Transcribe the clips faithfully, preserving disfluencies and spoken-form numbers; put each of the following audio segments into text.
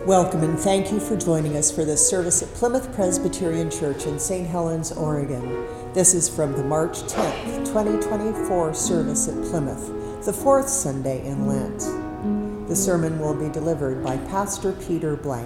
Welcome and thank you for joining us for this service at Plymouth Presbyterian Church in Saint Helens, Oregon. This is from the March tenth, twenty twenty-four service at Plymouth, the fourth Sunday in Lent. The sermon will be delivered by Pastor Peter Blank.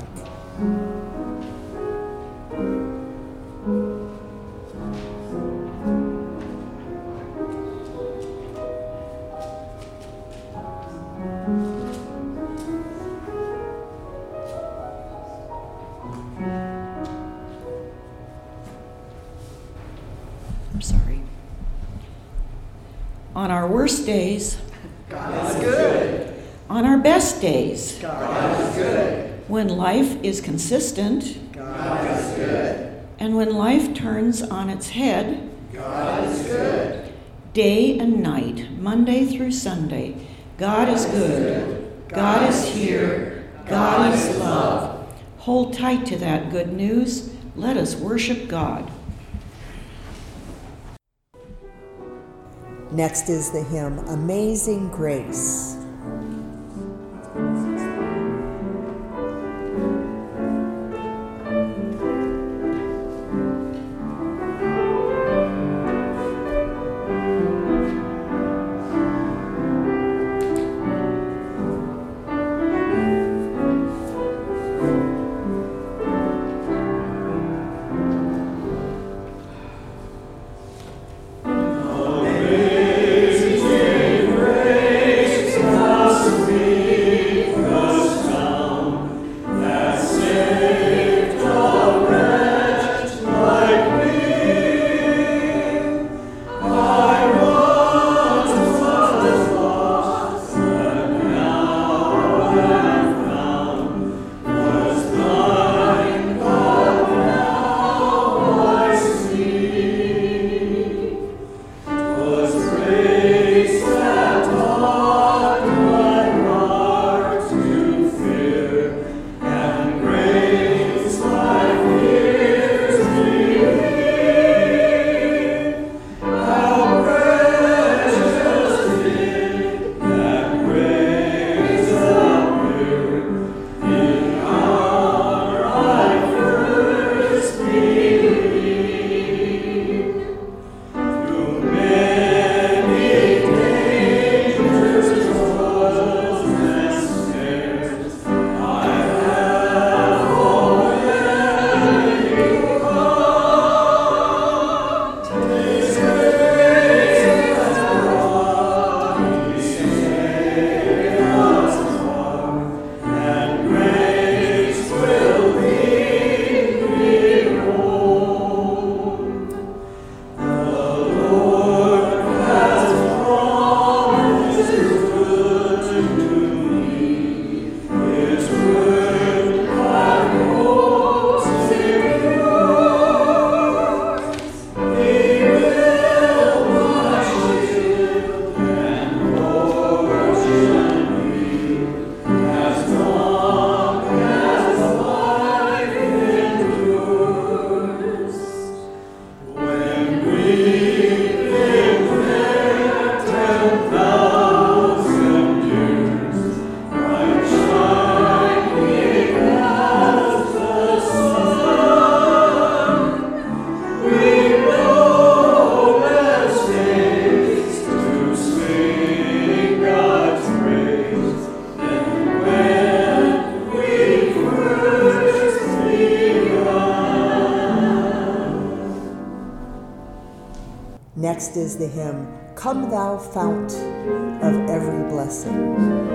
I'm sorry. On our worst days, God is good. On our best days, God is good. When life is consistent, God is good. And when life turns on its head, God is good. Day and night, Monday through Sunday, God is good. God is here. God is love. Hold tight to that good news. Let us worship God. Next is the hymn, Amazing Grace. Next is the hymn, Come Thou Fount of Every Blessing.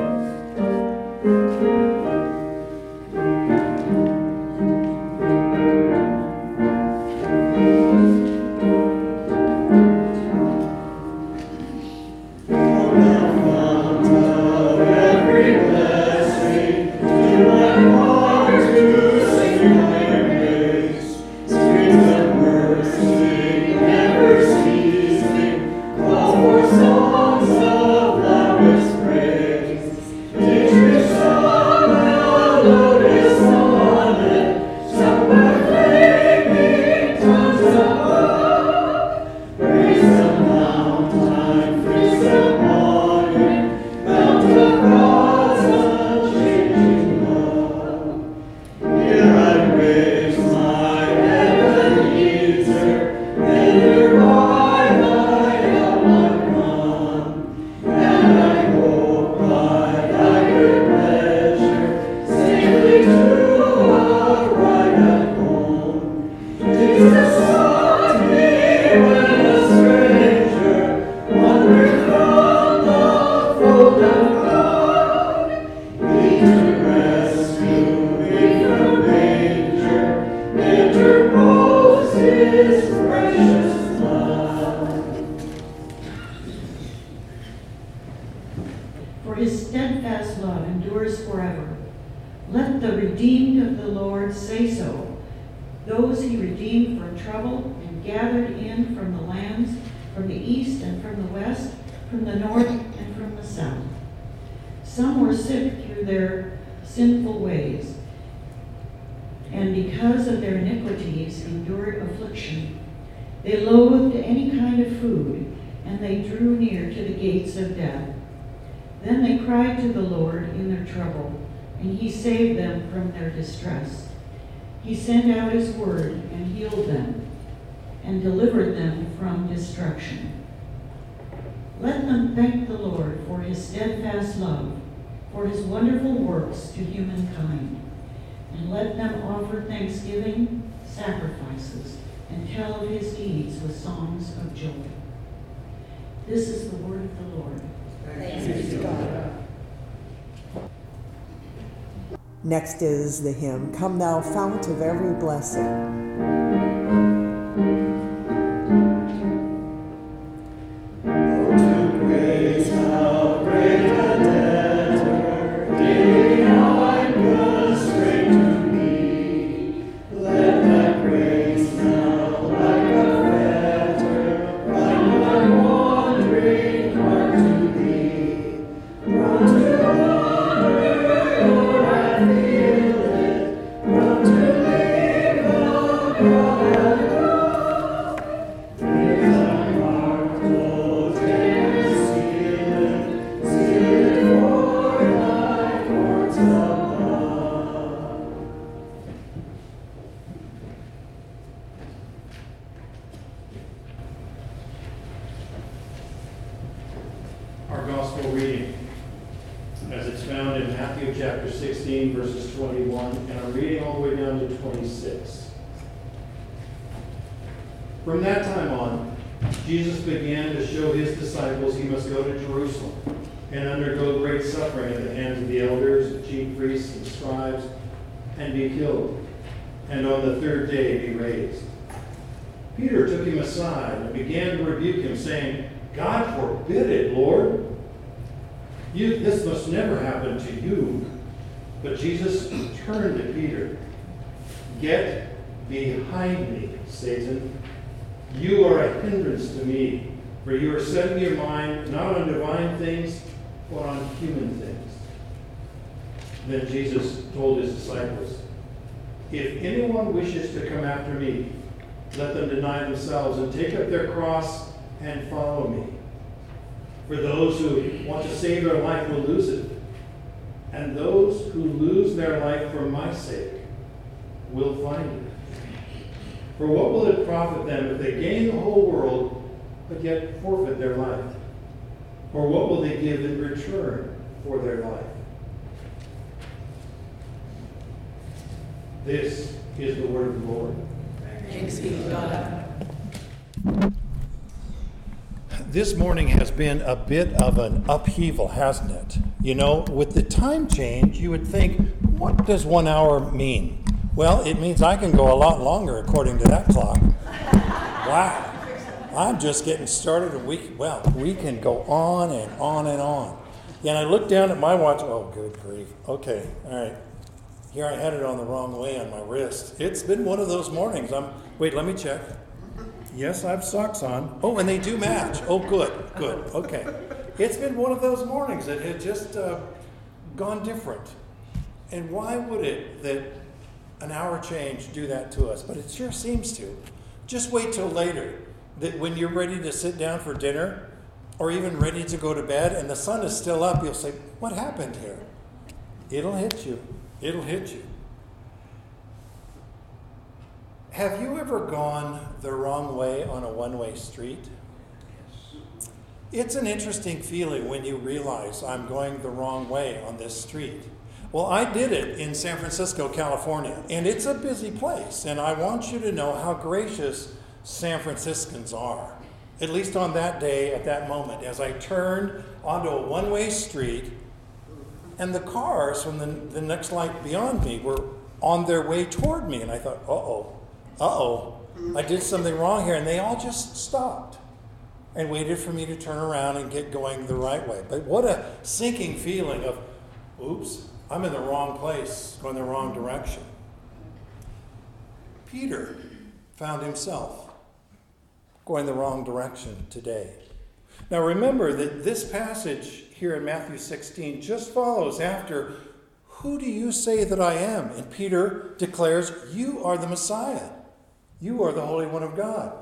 Songs of loudest praise, teach me songs. Let the redeemed of the Lord say so, those he redeemed from trouble and gathered in from the lands, from the east and from the west, from the north and from the south. Some were sick through their sinful ways, and because of their iniquities endured affliction. They loathed any kind of food, and they drew near to the gates of death. Then they cried to the Lord in their trouble, and he saved them from their distress. He sent out his word and healed them, and delivered them from destruction. Let them thank the Lord for his steadfast love, for his wonderful works to humankind. And let them offer thanksgiving, sacrifices, and tell of his deeds with songs of joy. This is the word of the Lord. Thanks be to God. Next is the hymn, Come Thou Fount of Every Blessing. Our gospel reading, as it's found in Matthew chapter sixteen, verses twenty-one, and I'm reading all the way down to twenty-six. From that time on, Jesus began to show his disciples he must go to Jerusalem and undergo great suffering at the hands of the elders, the chief priests, and scribes, and be killed, and on the third day be raised. Peter took him aside and began to rebuke him, saying, God forbid it, Lord. You, this must never happen to you. But Jesus turned to Peter. Get behind me, Satan. You are a hindrance to me, for you are setting your mind not on divine things, but on human things. Then Jesus told his disciples, if anyone wishes to come after me, let them deny themselves and take up their cross and follow me. For those who want to save their life will lose it, and those who lose their life for my sake will find it. For what will it profit them if they gain the whole world, but yet forfeit their life? Or what will they give in return for their life? This is the word of the Lord. Thanks be to God. This morning has been a bit of an upheaval, hasn't it? You know, with the time change, you would think, what does one hour mean? Well, it means I can go a lot longer according to that clock. Wow. I'm just getting started, and we, well, we can go on and on and on. And I looked down at my watch. Oh, good grief. Okay, all right. Here I had it on the wrong way on my wrist. It's been one of those mornings. I'm, wait, let me check. Yes, I have socks on. Oh, and they do match. Oh, good, good, okay. It's been one of those mornings that had just uh, gone different. And why would it that an hour change do that to us? But it sure seems to. Just wait till later, that when you're ready to sit down for dinner, or even ready to go to bed, and the sun is still up, you'll say, what happened here? It'll hit you. It'll hit you. Have you ever gone the wrong way on a one-way street? It's an interesting feeling when you realize I'm going the wrong way on this street. Well, I did it in San Francisco, California, and it's a busy place, and I want you to know how gracious San Franciscans are, at least on that day, at that moment, as I turned onto a one-way street, and the cars from the, the next light beyond me were on their way toward me, and I thought, uh-oh. Uh-oh, I did something wrong here. And they all just stopped and waited for me to turn around and get going the right way. But what a sinking feeling of, oops, I'm in the wrong place, going the wrong direction. Peter found himself going the wrong direction today. Now remember that this passage here in Matthew sixteen just follows after, "Who do you say that I am?" And Peter declares, "You are the Messiah. You are the Holy One of God."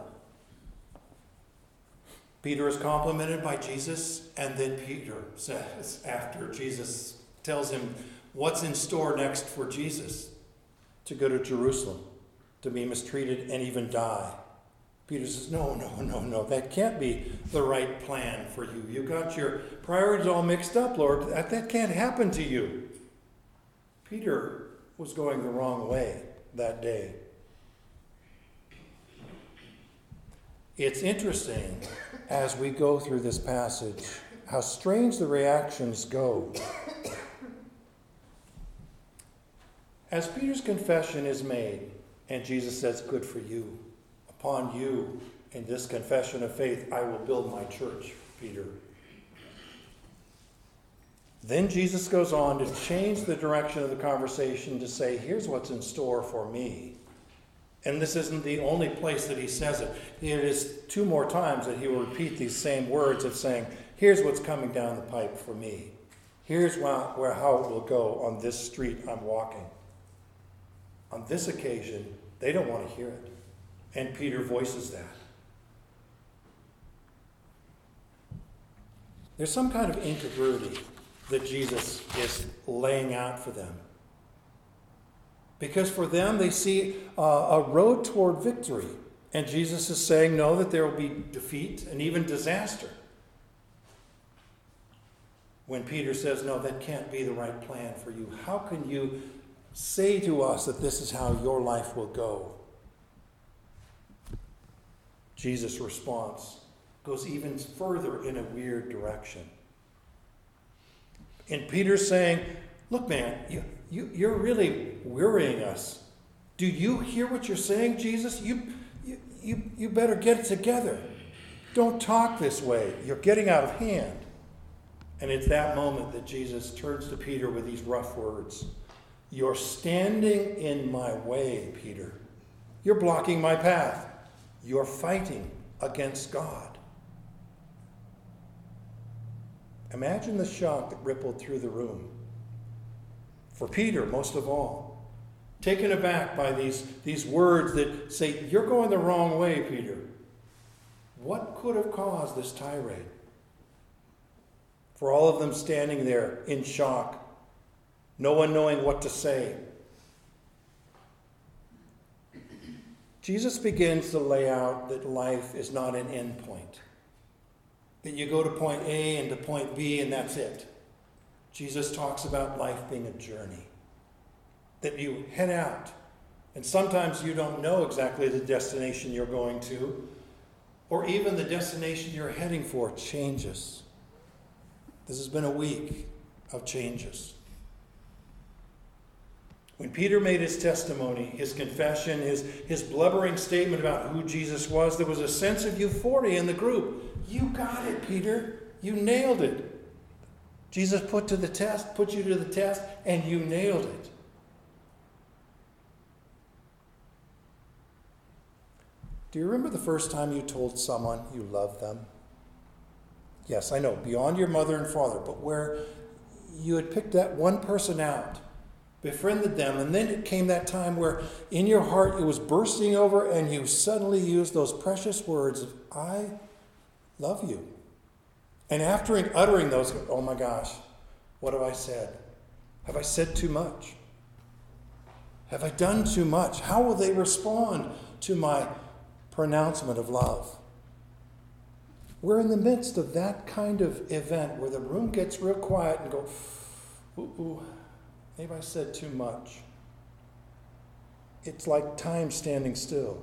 Peter is complimented by Jesus, and then Peter says, after Jesus tells him what's in store next for Jesus, to go to Jerusalem, to be mistreated and even die. Peter says, no, no, no, no, that can't be the right plan for you. You got your priorities all mixed up, Lord. That, that can't happen to you. Peter was going the wrong way that day. It's interesting as we go through this passage how strange the reactions go. As Peter's confession is made, and Jesus says, "Good for you. Upon you, in this confession of faith, I will build my church, Peter." Then Jesus goes on to change the direction of the conversation to say, here's what's in store for me. And this isn't the only place that he says it. It is two more times that he will repeat these same words of saying, here's what's coming down the pipe for me. Here's where, where how it will go on this street I'm walking. On this occasion, they don't want to hear it. And Peter voices that. There's some kind of incongruity that Jesus is laying out for them. Because for them, they see uh, a road toward victory. And Jesus is saying, no, that there will be defeat and even disaster. When Peter says, no, that can't be the right plan for you. How can you say to us that this is how your life will go? Jesus' response goes even further in a weird direction. And Peter's saying, look, man, you, you, you're really worrying us. Do you hear what you're saying, Jesus? You, you, you, you better get it together. Don't talk this way. You're getting out of hand. And it's that moment that Jesus turns to Peter with these rough words. You're standing in my way, Peter. You're blocking my path. You're fighting against God. Imagine the shock that rippled through the room. For Peter, most of all, taken aback by these, these words that say, you're going the wrong way, Peter. What could have caused this tirade? For all of them standing there in shock, no one knowing what to say. Jesus begins to lay out that life is not an end point. That you go to point A and to point B and that's it. Jesus talks about life being a journey. That you head out. And sometimes you don't know exactly the destination you're going to. Or even the destination you're heading for changes. This has been a week of changes. When Peter made his testimony, his confession, his, his blubbering statement about who Jesus was, there was a sense of euphoria in the group. You got it, Peter. You nailed it. Jesus put to the test, put you to the test, and you nailed it. Do you remember the first time you told someone you loved them? Yes, I know, beyond your mother and father, but where you had picked that one person out, befriended them, and then it came that time where in your heart it was bursting over and you suddenly used those precious words of, I love you. And after uttering those, oh my gosh, what have I said? Have I said too much? Have I done too much? How will they respond to my pronouncement of love? We're in the midst of that kind of event where the room gets real quiet and go, ooh, ooh. Maybe I said too much. It's like time standing still.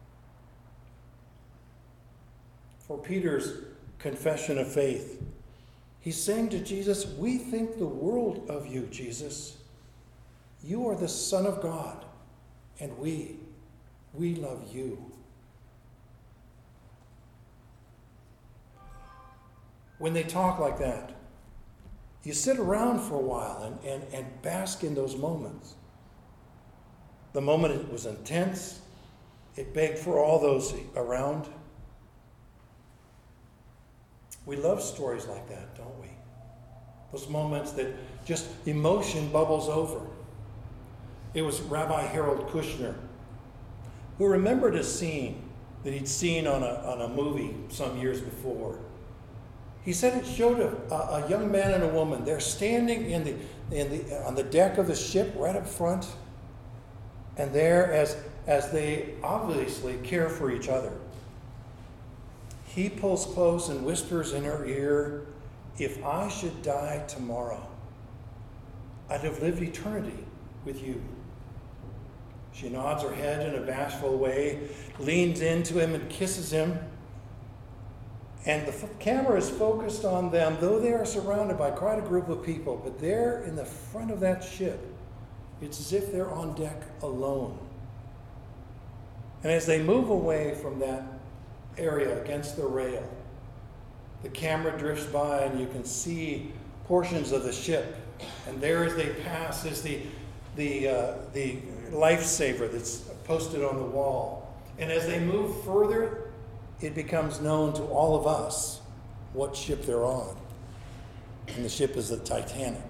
For Peter's confession of faith, he's saying to Jesus, we think the world of you, Jesus. You are the Son of God, and we, we love you. When they talk like that, You sit around for a while and, and, and bask in those moments. The moment it was intense, it begged for all those around. We love stories like that, don't we? Those moments that just emotion bubbles over. It was Rabbi Harold Kushner who remembered a scene that he'd seen on a, on a movie some years before. He said it showed a, a, a young man and a woman. They're standing in the, in the, on the deck of the ship right up front, and there as, as they obviously care for each other. He pulls close and whispers in her ear, "If I should die tomorrow, I'd have lived eternity with you." She nods her head in a bashful way, leans into him and kisses him. And the f- camera is focused on them, though they are surrounded by quite a group of people. But there in the front of that ship, it's as if they're on deck alone. And as they move away from that area against the rail, the camera drifts by and you can see portions of the ship. And there as they pass is the, the, uh, the lifesaver that's posted on the wall. And as they move further, it becomes known to all of us what ship they're on. And the ship is the Titanic.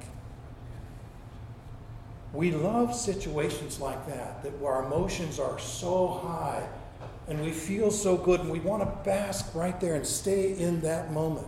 We love situations like that, that where our emotions are so high and we feel so good and we want to bask right there and stay in that moment.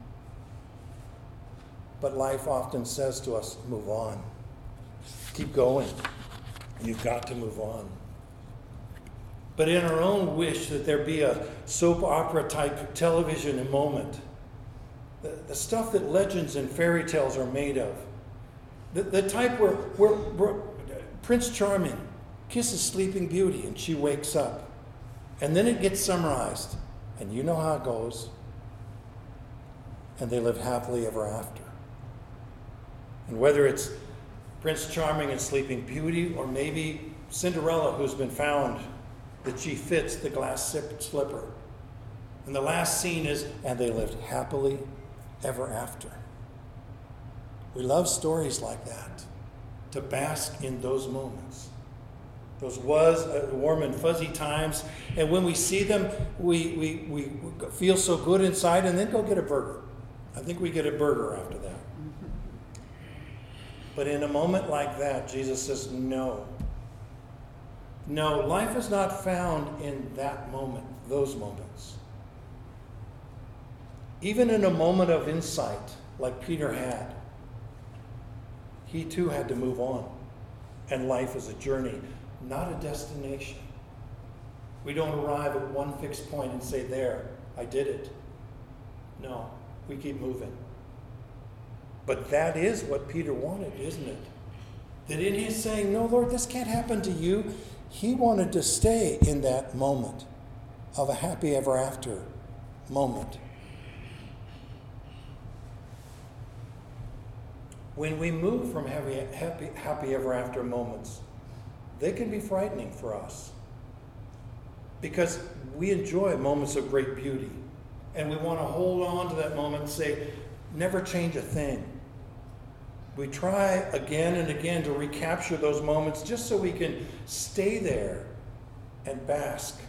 But life often says to us, move on. Keep going. You've got to move on. But in our own wish that there be a soap opera type television moment, the, the stuff that legends and fairy tales are made of, the, the type where, where, where Prince Charming kisses Sleeping Beauty and she wakes up, and then it gets summarized, and you know how it goes, and they live happily ever after. And whether it's Prince Charming and Sleeping Beauty, or maybe Cinderella, who's been found that she fits the glass slipper. And the last scene is, and they lived happily ever after. We love stories like that, to bask in those moments. Those was uh, warm and fuzzy times. And when we see them, we, we, we feel so good inside, and then go get a burger. I think we get a burger after that. But in a moment like that, Jesus says, no. No, life is not found in that moment, those moments. Even in a moment of insight, like Peter had, he too had to move on. And life is a journey, not a destination. We don't arrive at one fixed point and say, there, I did it. No, we keep moving. But that is what Peter wanted, isn't it? That in his saying, no, Lord, this can't happen to you, he wanted to stay in that moment of a happy ever after moment. When we move from happy, happy, happy ever after moments, they can be frightening for us. Because we enjoy moments of great beauty. And we want to hold on to that moment and say, never change a thing. We try again and again to recapture those moments just so we can stay there and bask.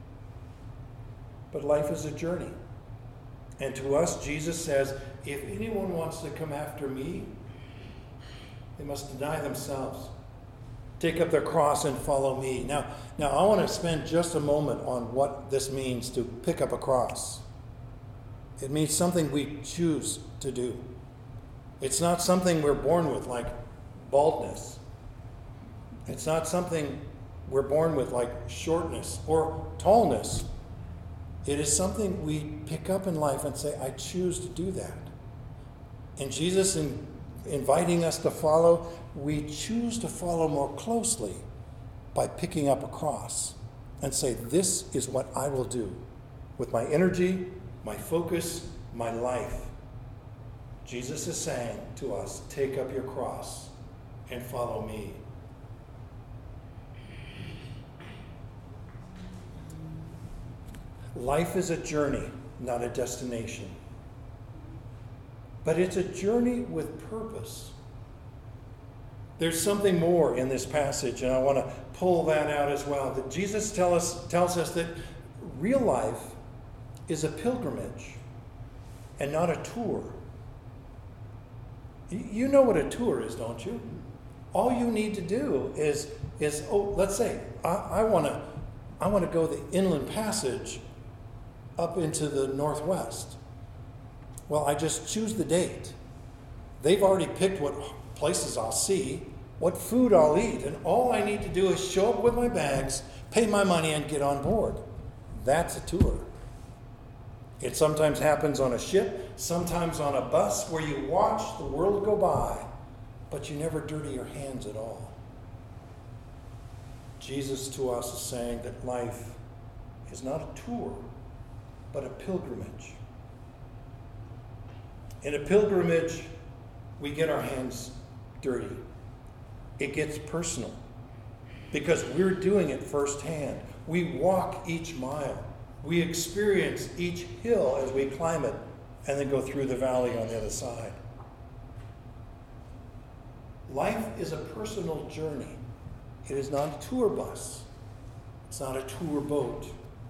But life is a journey. And to us, Jesus says, if anyone wants to come after me, they must deny themselves, take up their cross and follow me. Now, now I want to spend just a moment on what this means to pick up a cross. It means something we choose to do. It's not something we're born with, like baldness. It's not something we're born with, like shortness or tallness. It is something we pick up in life and say, I choose to do that. And Jesus, in inviting us to follow, we choose to follow more closely by picking up a cross and say, this is what I will do with my energy, my focus, my life. Jesus is saying to us, take up your cross and follow me. Life is a journey, not a destination. but it's a journey with purpose. There's something more in this passage, and I want to pull that out as well. That Jesus tell us, tells us that real life is a pilgrimage and not a tour. You know what a tour is, don't you? All you need to do is, is oh, let's say, I, I want to I want to go the Inland Passage up into the Northwest. Well, I just choose the date. They've already picked what places I'll see, what food I'll eat, and all I need to do is show up with my bags, pay my money, and get on board. That's a tour. It sometimes happens on a ship, sometimes on a bus, where you watch the world go by, but you never dirty your hands at all. Jesus to us is saying that life is not a tour, but a pilgrimage. In a pilgrimage, we get our hands dirty. It gets personal because we're doing it firsthand. We walk each mile. We experience each hill as we climb it and then go through the valley on the other side. Life is a personal journey. It is not a tour bus. It's not a tour boat.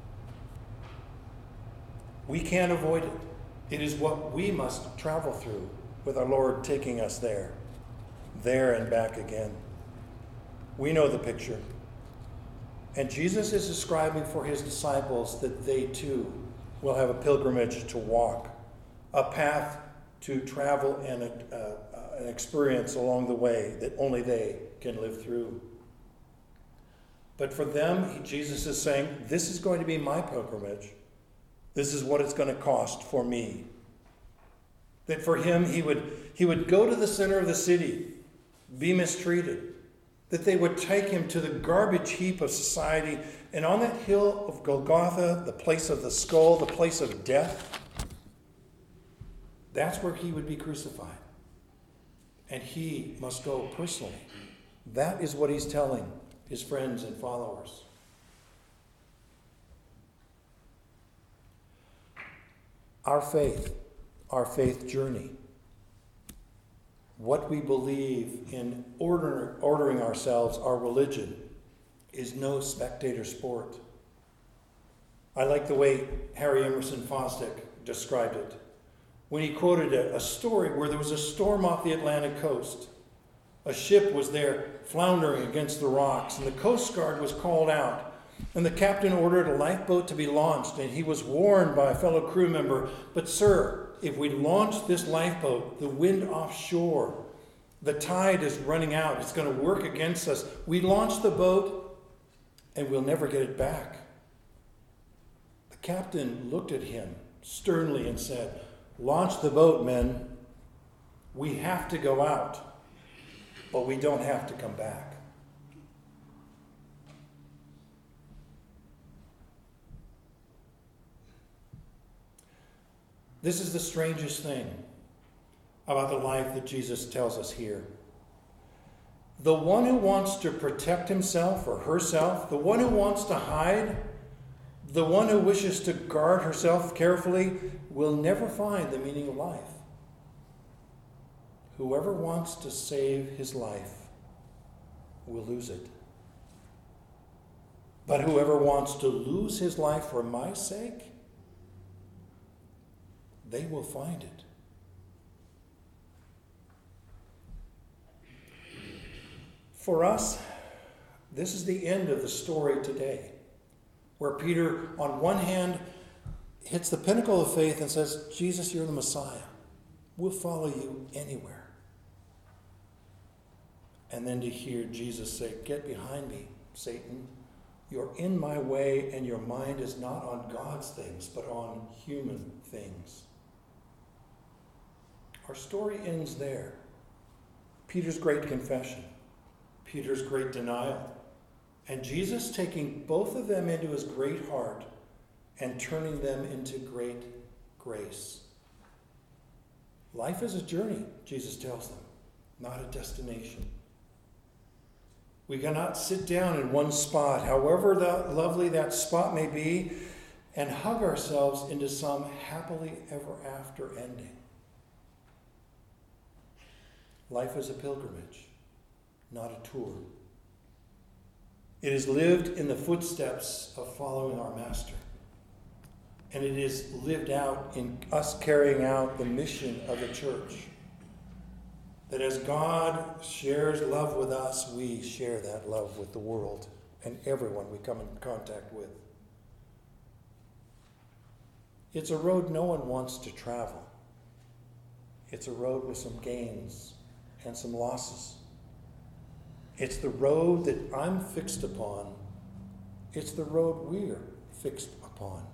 We can't avoid it. It is what we must travel through, with our Lord taking us there, there and back again. We know the picture. And Jesus is describing for his disciples that they too will have a pilgrimage to walk, a path to travel and a, uh, an experience along the way that only they can live through. But for them, he, Jesus is saying, this is going to be my pilgrimage. This is what it's going to cost for me. That for him, he would, he would go to the center of the city, be mistreated. That they would take him to the garbage heap of society. And on that hill of Golgotha, the place of the skull, the place of death, that's where he would be crucified. And he must go personally. That is what he's telling his friends and followers. Our faith, our faith journey, what we believe in order, ordering ourselves, our religion, is no spectator sport. I like the way Harry Emerson Fosdick described it when he quoted a, a story where there was a storm off the Atlantic coast. A ship was there floundering against the rocks, and the Coast Guard was called out. And the captain ordered a lifeboat to be launched, and he was warned by a fellow crew member, but sir, if we launch this lifeboat, the wind offshore, the tide is running out, it's going to work against us. We launch the boat, and we'll never get it back. The captain looked at him sternly and said, launch the boat, men. We have to go out, but we don't have to come back. This is the strangest thing about the life that Jesus tells us here. The one who wants to protect himself or herself, the one who wants to hide, the one who wishes to guard herself carefully, will never find the meaning of life. Whoever wants to save his life will lose it. But whoever wants to lose his life for my sake, they will find it. For us, this is the end of the story today, where Peter, on one hand, hits the pinnacle of faith and says, Jesus, you're the Messiah. We'll follow you anywhere. And then to hear Jesus say, get behind me, Satan. You're in my way, and your mind is not on God's things, but on human things. Our story ends there. Peter's great confession, Peter's great denial, and Jesus taking both of them into his great heart and turning them into great grace. Life is a journey, Jesus tells them, not a destination. We cannot sit down in one spot, however that lovely that spot may be, and hug ourselves into some happily ever after ending. Life is a pilgrimage, not a tour. It is lived in the footsteps of following our Master. And it is lived out in us carrying out the mission of the church. That as God shares love with us, we share that love with the world and everyone we come in contact with. It's a road no one wants to travel. It's a road with some gains and some losses. It's the road that I'm fixed upon. It's the road we're fixed upon.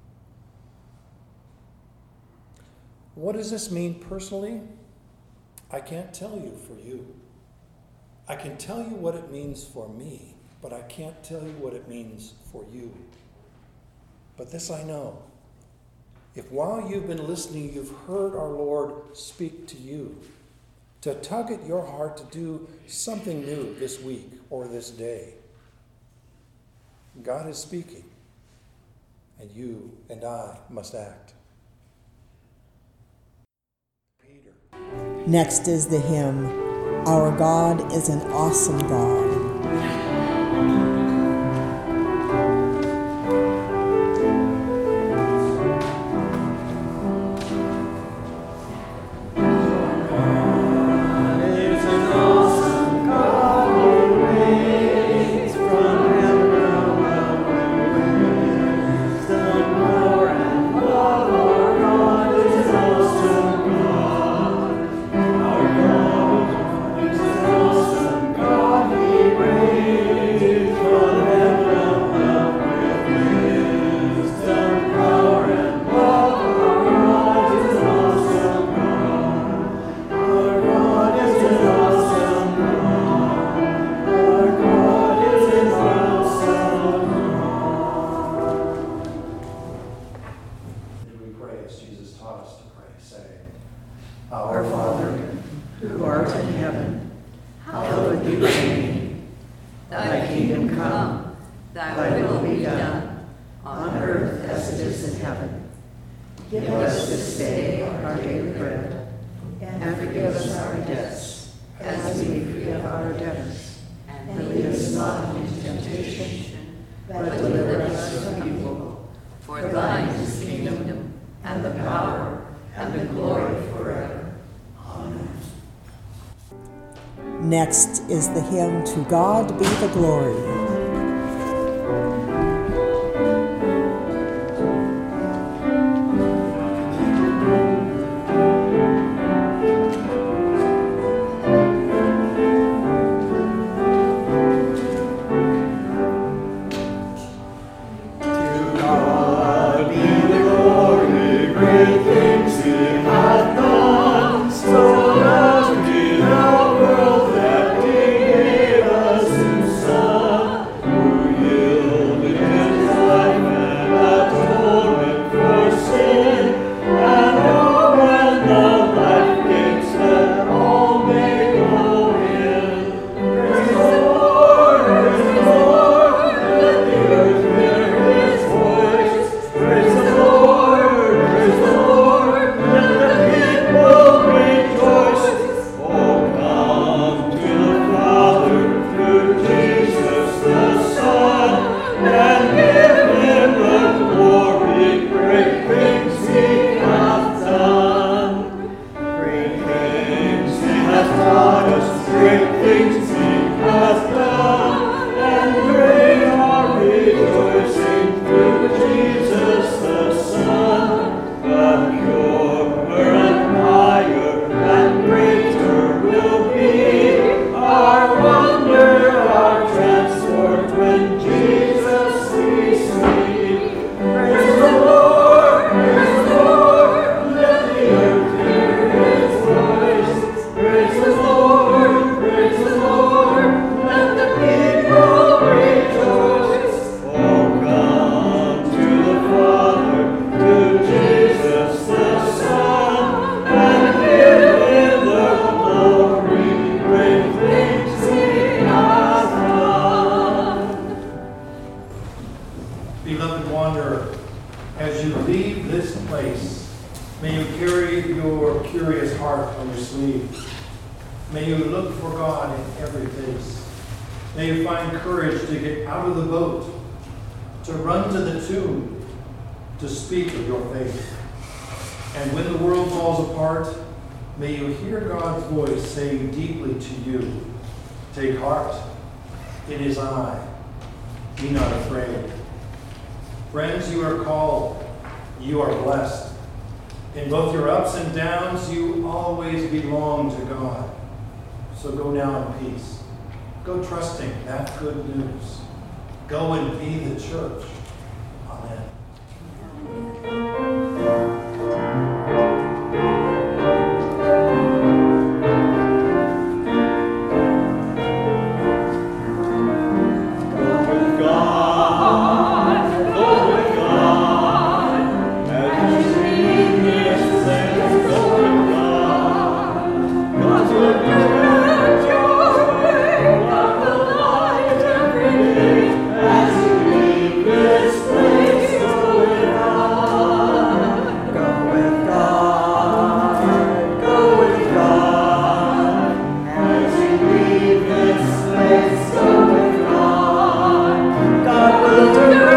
What does this mean personally? I can't tell you for you. I can tell you what it means for me, but I can't tell you what it means for you. But this I know. If while you've been listening, you've heard our Lord speak to you, to tug at your heart to do something new this week or this day, God is speaking, and you and I must act. Peter. Next is the hymn, Our God is an Awesome God. Our Father, who art in heaven, hallowed be thy name. Thy kingdom come, thy will be done, on earth as it is in heaven. Give us this day our daily bread, and forgive us our debts, as we forgive our debtors. And lead us not into temptation, but deliver us from evil. For thine is the kingdom, and the power, and the glory forever. Amen. Next is the hymn, To God Be the Glory. Beloved wanderer, as you leave this place, may you carry your curious heart on your sleeve. May you look for God in every face. May you find courage to get out of the boat, to run to the tomb, to speak of your faith. And when the world falls apart, may you hear God's voice saying deeply to you, take heart, it is I, be not afraid. Friends, you are called, you are blessed. In both your ups and downs, you always belong to God. So go now in peace. Go trusting that good news. Go and be the church. Amen. God will do